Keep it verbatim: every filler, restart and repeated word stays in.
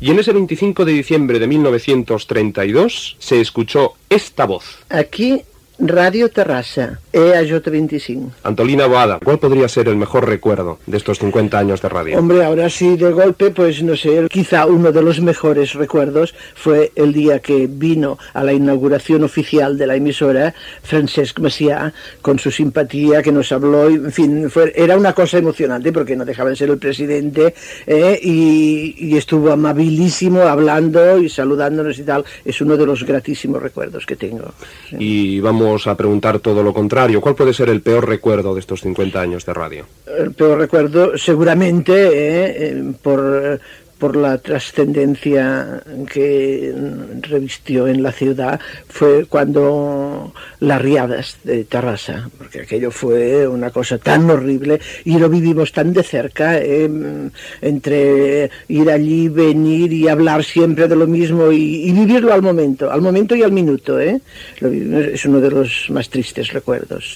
Y en ese veinticinco de diciembre de mil novecientos treinta y dos se escuchó esta voz. Aquí, Radio Terrassa, E A J veinticinco. Antolina Boada, ¿cuál podría ser el mejor recuerdo de estos cincuenta años de radio? Hombre, ahora sí, de golpe, pues no sé, quizá uno de los mejores recuerdos fue el día que vino a la inauguración oficial de la emisora Francesc Macià, con su simpatía, que nos habló, en fin, fue, era una cosa emocionante porque no dejaba de ser el presidente, eh, y, y estuvo amabilísimo hablando y saludándonos y tal. Es uno de los gratísimos recuerdos que tengo. Sí. Y vamos a preguntar todo lo contrario. ¿Cuál puede ser el peor recuerdo de estos cincuenta años de radio? El peor recuerdo, seguramente, eh, eh, por... por la trascendencia que revistió en la ciudad, fue cuando las riadas de Terrassa, porque aquello fue una cosa tan horrible y lo vivimos tan de cerca, eh, entre ir allí, venir y hablar siempre de lo mismo y, y vivirlo al momento, al momento y al minuto, eh. Lo vivimos, es uno de los más tristes recuerdos.